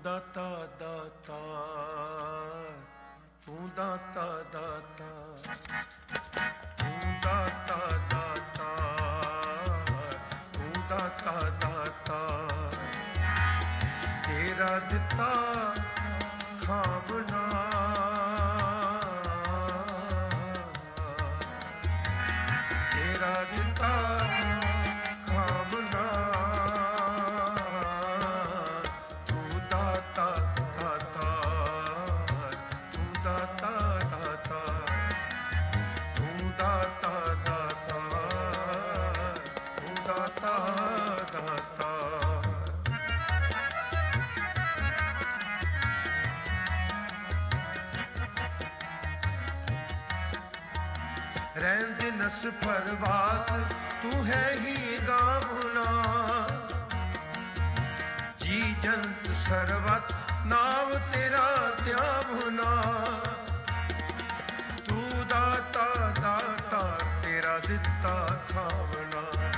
ਦਾਤਾ ਦਾਤਾ, ਤੂੰ ਦਾਤਾ ਦਾਤਾ, ਤੂੰ ਦਾਤਾ ਦਾਤਾ, ਤੂੰ ਦਾਤਾ ਦਾਤਾ, ਤੇਰਾ ਦਿੱਤਾ ਖਾਵਣਾ, ਤੇਰਾ ਦਿੱਤਾ ਖਾਵਣਾ, ਤੂੰ ਦਾਤਾ ਦਾਤਾ, ਤੂੰ ਦਾਤਾ ਦਾਤਾ, ਤੂੰ ਦਾਤਾ ਦਾਤਾ, ਤੂੰ ਦਾਤਾ ਦਾਤਾ। ਰਹਿੰਦ ਨਸ ਪਰਵਾਤ ਤੂੰ ਹੈ ਹੀ ਗਾਵਣਾ, ਜੀ ਜੰਤ ਸਰਵਤ ਨਾਮ ਤੇਰਾ ਧਿਆਵਣਾ, ਤੂੰ ਦਾਤਾ ਦਾਤਾ, ਤੇਰਾ ਦਿੱਤਾ ਖਾਵਣਾ,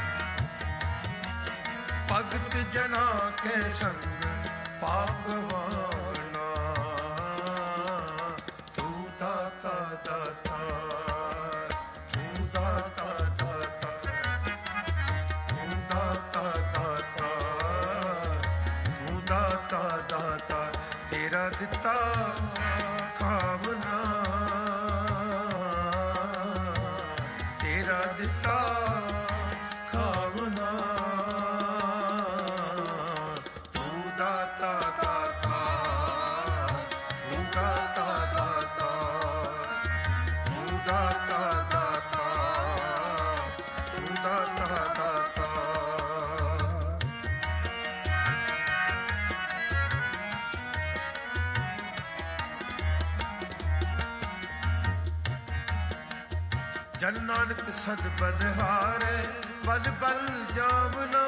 ਭਗਤ ਜਨਾ ਕੇ ਸੰਗ ਪਾਪ ਗਵਾਵਣਾ, ਤੂੰ ਦਾਤਾ ਦਾਤਾ, ਤੂੰ ਦਾਤਾ ਦਾਤਾ, ਤੂੰ ਦਾਤਾ ਦਾਤਾ, ਤੂੰ ਦਾਤਾ ਦਾਤਾ, ਤੇਰਾ ਦਿੱਤਾ ਖਾਵਣਾ, ਤੇਰਾ ਦਿੱਤਾ ਖਾਵਣਾ, ਤੂੰ ਦਾਤਾ ਦਾਤਾ, ਤੂੰ ਦਾਤਾ ਦਾਤਾ, ਤੂੰ ਦਾਤਾ ਦਾਤਾ, ਤੂੰ ਦਾਤਾ ਦਾਤਾ। ਜਨ ਨਾਨਕ ਸਦ ਬਨਹਾਰੇ ਬਲ ਬਲ ਜਾਵਨਾ,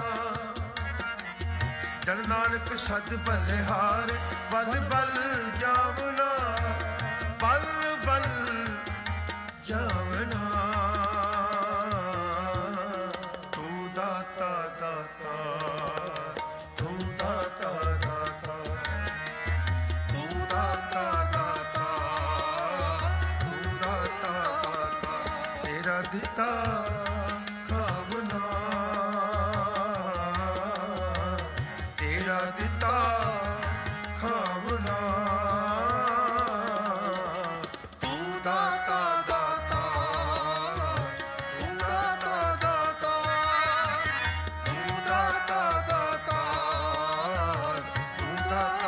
ਜਨ ਨਾਨਕ ਸਦ ਬਲਿਹਾਰੇ ਬਲ ਬਲ ਜਾਵਨਾ, ਬਲ ਬਲ ਜਾਵਨਾ, ਤੂੰ ਦਾਤਾ ਦਾਤਾ, ਤੂੰ ਦਾਤਾ ਦਾਤਾ, ਤੂੰ ਦਾਤਾ ਦਾਤਾ, ਤੂੰ ਦਾਤਾ ਦਾਤਾ, ਤੇਰਾ ਦਿੱਤਾ ਖਾਵਣਾ, ਤੇਰਾ ਦਿੱਤਾ ਖਾਵਣਾ, ਤੂੰ ਦਾਤਾ ਦਾਤਾ, ਤੂੰ ਦਾਤਾ ਦਾਤਾ, ਤੂੰ ਦਾਤਾ ਦਾਤਾ, ਤੂੰ ਦਾਤਾ